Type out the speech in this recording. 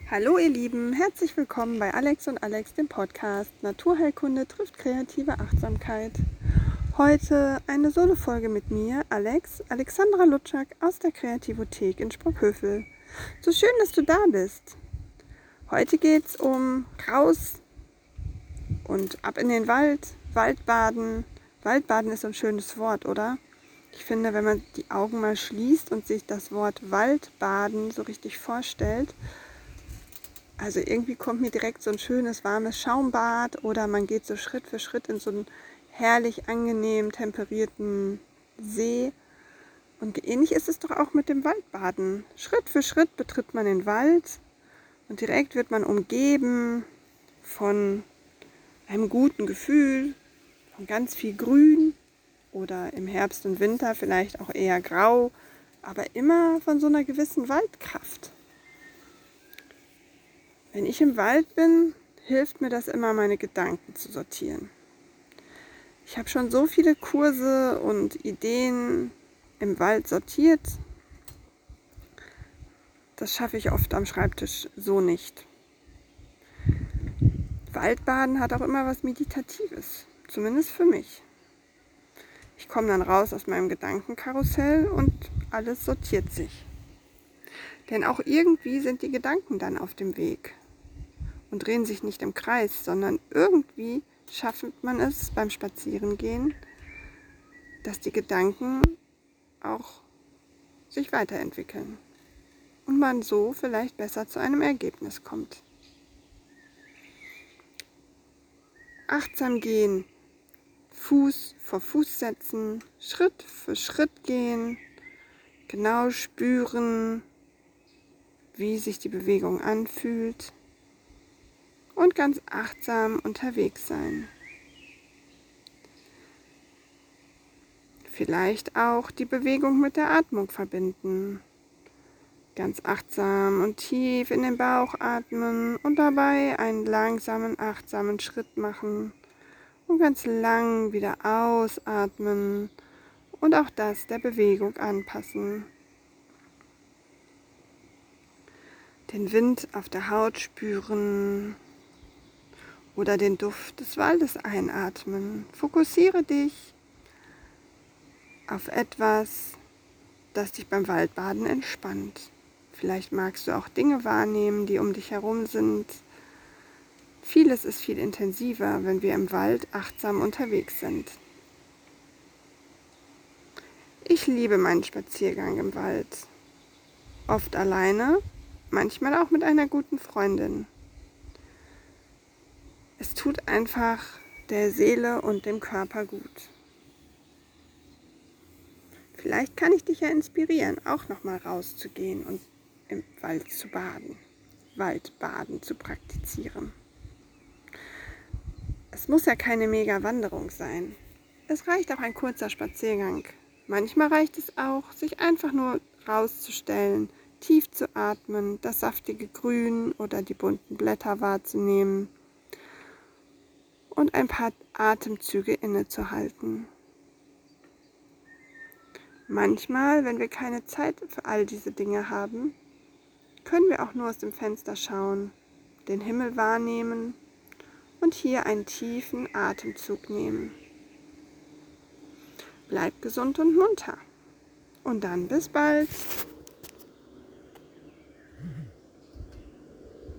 Hallo ihr Lieben, herzlich willkommen bei Alex und Alex, dem Podcast Naturheilkunde trifft kreative Achtsamkeit. Heute eine Solo-Folge mit mir, Alexandra Lutschak aus der Kreativothek in Sprockhövel. So schön, dass du da bist. Heute geht's um raus und ab in den Wald, Waldbaden. Waldbaden ist so ein schönes Wort, oder? Ich finde, wenn man die Augen mal schließt und sich das Wort Waldbaden so richtig vorstellt, also irgendwie kommt mir direkt so ein schönes, warmes Schaumbad oder man geht so Schritt für Schritt in so einen herrlich angenehm temperierten See. Und ähnlich ist es doch auch mit dem Waldbaden. Schritt für Schritt betritt man den Wald und direkt wird man umgeben von einem guten Gefühl, von ganz viel Grün oder im Herbst und Winter vielleicht auch eher grau, aber immer von so einer gewissen Waldkraft. Wenn ich im Wald bin, hilft mir das immer, meine Gedanken zu sortieren. Ich habe schon so viele Kurse und Ideen im Wald sortiert. Das schaffe ich oft am Schreibtisch so nicht. Waldbaden hat auch immer was Meditatives, zumindest für mich. Ich komme dann raus aus meinem Gedankenkarussell und alles sortiert sich. Denn auch irgendwie sind die Gedanken dann auf dem Weg und drehen sich nicht im Kreis, sondern irgendwie schafft man es beim Spazierengehen, dass die Gedanken auch sich weiterentwickeln und man so vielleicht besser zu einem Ergebnis kommt. Achtsam gehen, Fuß vor Fuß setzen, Schritt für Schritt gehen, genau spüren, wie sich die Bewegung anfühlt und ganz achtsam unterwegs sein. Vielleicht auch die Bewegung mit der Atmung verbinden. Ganz achtsam und tief in den Bauch atmen und dabei einen langsamen, achtsamen Schritt machen und ganz lang wieder ausatmen und auch das der Bewegung anpassen. Den Wind auf der Haut spüren oder den Duft des Waldes einatmen. Fokussiere dich auf etwas, das dich beim Waldbaden entspannt. Vielleicht magst du auch Dinge wahrnehmen, die um dich herum sind. Vieles ist viel intensiver, wenn wir im Wald achtsam unterwegs sind. Ich liebe meinen Spaziergang im Wald. Oft alleine, manchmal auch mit einer guten Freundin. Es tut einfach der Seele und dem Körper gut. Vielleicht kann ich dich ja inspirieren, auch nochmal rauszugehen und im Wald zu baden, Waldbaden zu praktizieren. Es muss ja keine Mega-Wanderung sein. Es reicht auch ein kurzer Spaziergang. Manchmal reicht es auch, sich einfach nur rauszustellen, tief zu atmen, das saftige Grün oder die bunten Blätter wahrzunehmen und ein paar Atemzüge innezuhalten. Manchmal, wenn wir keine Zeit für all diese Dinge haben, können wir auch nur aus dem Fenster schauen, den Himmel wahrnehmen und hier einen tiefen Atemzug nehmen. Bleib gesund und munter. Und dann bis bald.